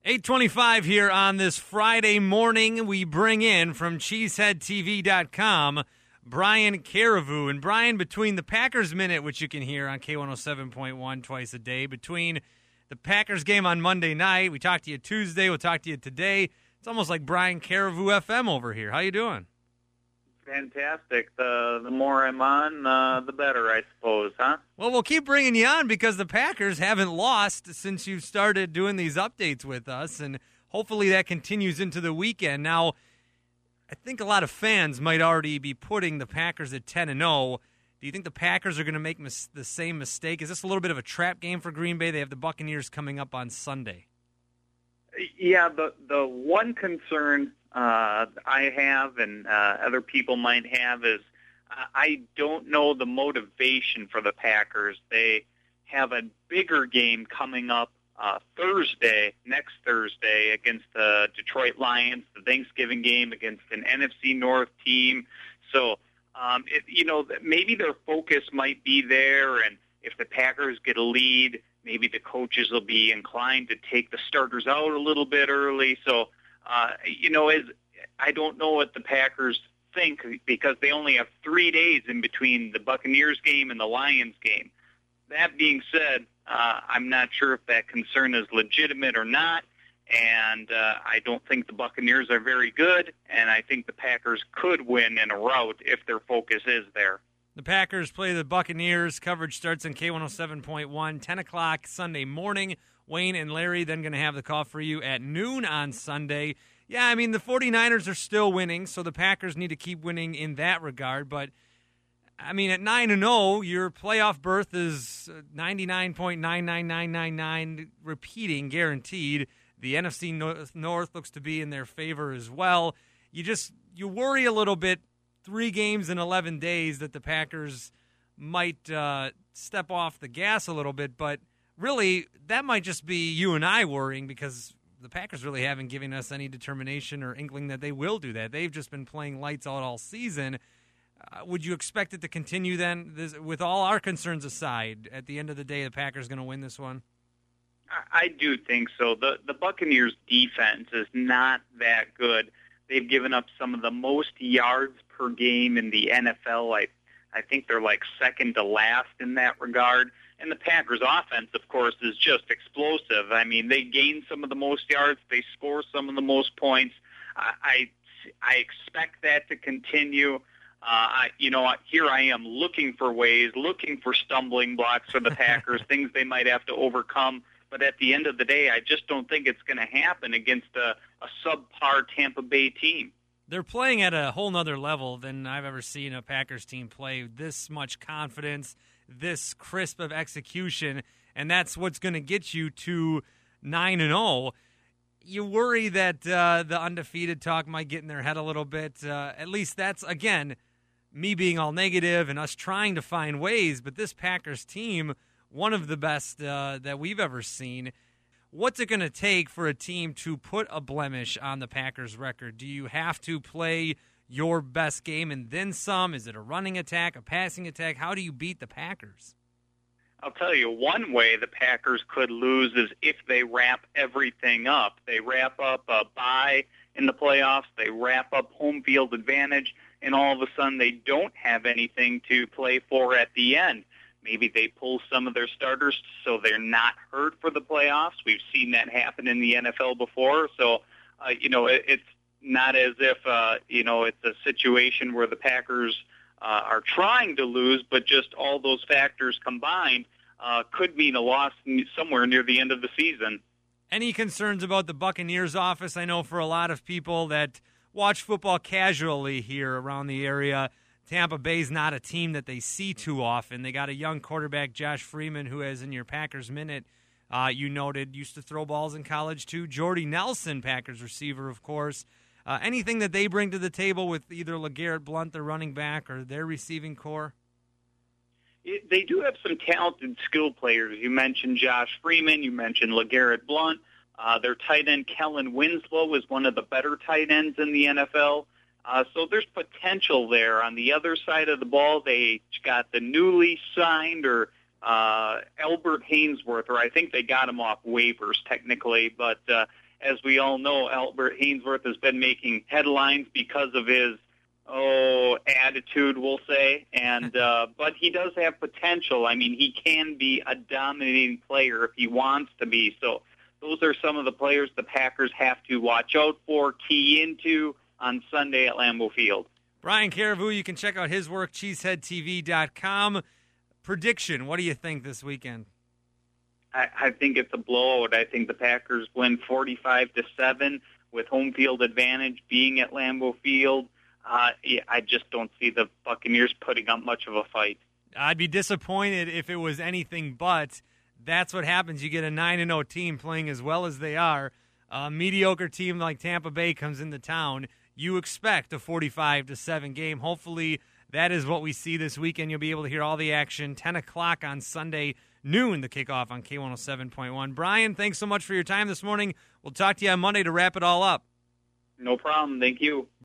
8:25 here on this Friday morning. We bring in from CheeseheadTV.com Brian Carriveau. And Brian, between the Packers Minute, which you can hear on K107.1 twice a day, between the Packers game on Monday night, we talked to you Tuesday, we'll talk to you today. It's almost like Brian Carriveau FM over here. How you doing? Fantastic. The more I'm on, the better, I suppose, huh? Well, we'll keep bringing you on because the Packers haven't lost since you started doing these updates with us, and hopefully that continues into the weekend. Now, I think a lot of fans might already be putting the Packers at 10-0. Do you think the Packers are going to make the same mistake? Is this a little bit of a trap game for Green Bay? They have the Buccaneers coming up on Sunday. Yeah, the one concern I have and other people might have is I don't know the motivation for the Packers. They have a bigger game coming up next Thursday against the Detroit Lions, the Thanksgiving game against an NFC North team. So, maybe their focus might be there, and if the Packers get a lead, maybe the coaches will be inclined to take the starters out a little bit early. So, I don't know what the Packers think because they only have 3 days in between the Buccaneers game and the Lions game. That being said, I'm not sure if that concern is legitimate or not, and I don't think the Buccaneers are very good, and I think the Packers could win in a rout if their focus is there. The Packers play the Buccaneers. Coverage starts on K107.1, 10 o'clock Sunday morning. Wayne and Larry then going to have the call for you at noon on Sunday. Yeah, I mean, the 49ers are still winning, so the Packers need to keep winning in that regard. But, I mean, at 9-0, your playoff berth is 99.99999 repeating, guaranteed. The NFC North looks to be in their favor as well. You worry a little bit, 3 games in 11 days, that the Packers might step off the gas a little bit. But really, that might just be you and I worrying because the Packers really haven't given us any determination or inkling that they will do that. They've just been playing lights out all season. Would you expect it to continue then? With all our concerns aside, at the end of the day, the Packers going to win this one? I do think so. The Buccaneers' defense is not that good. They've given up some of the most yards per game in the NFL. I think they're like second to last in that regard. And the Packers' offense, of course, is just explosive. I mean, they gain some of the most yards. They score some of the most points. I expect that to continue. Here I am looking for ways, looking for stumbling blocks for the Packers, things they might have to overcome. But at the end of the day, I just don't think it's going to happen against a subpar Tampa Bay team. They're playing at a whole nother level than I've ever seen a Packers team play. This much confidence, this crisp of execution, and that's what's going to get you to 9-0. You worry that the undefeated talk might get in their head a little bit. At least that's, again, me being all negative and us trying to find ways. But this Packers team, one of the best that we've ever seen. What's it going to take for a team to put a blemish on the Packers' record? Do you have to play your best game and then some? Is it a running attack, a passing attack? How do you beat the Packers? I'll tell you, one way the Packers could lose is if they wrap everything up. They wrap up a bye in the playoffs, they wrap up home field advantage, and all of a sudden they don't have anything to play for at the end. Maybe they pull some of their starters so they're not hurt for the playoffs. We've seen that happen in the NFL before. So, it's not as if, it's a situation where the Packers are trying to lose, but just all those factors combined could mean a loss somewhere near the end of the season. Any concerns about the Buccaneers office? I know for a lot of people that watch football casually here around the area, Tampa Bay's not a team that they see too often. They got a young quarterback, Josh Freeman, who has in your Packers Minute, you noted, used to throw balls in college too. Jordy Nelson, Packers receiver, of course. Anything that they bring to the table with either LeGarrette Blount, their running back, or their receiving core? They do have some talented skill players. You mentioned Josh Freeman. You mentioned LeGarrette Blount. Their tight end, Kellen Winslow, is one of the better tight ends in the NFL. So there's potential there. On the other side of the ball, they got the newly signed Albert Hainsworth, or I think they got him off waivers technically, but as we all know, Albert Hainsworth has been making headlines because of his attitude, we'll say, and but he does have potential. I mean, he can be a dominating player if he wants to be. So those are some of the players the Packers have to watch out for, key into on Sunday at Lambeau Field. Brian Carriveau, you can check out his work, cheeseheadtv.com. Prediction, what do you think this weekend? I think it's a blowout. I think the Packers win 45-7 with home field advantage being at Lambeau Field. I just don't see the Buccaneers putting up much of a fight. I'd be disappointed if it was anything but. That's what happens. You get a 9-0 team playing as well as they are. A mediocre team like Tampa Bay comes into town. You expect a 45-7 game. Hopefully that is what we see this weekend. You'll be able to hear all the action. 10 o'clock on Sunday, noon, the kickoff on K107.1. Brian, thanks so much for your time this morning. We'll talk to you on Monday to wrap it all up. No problem. Thank you.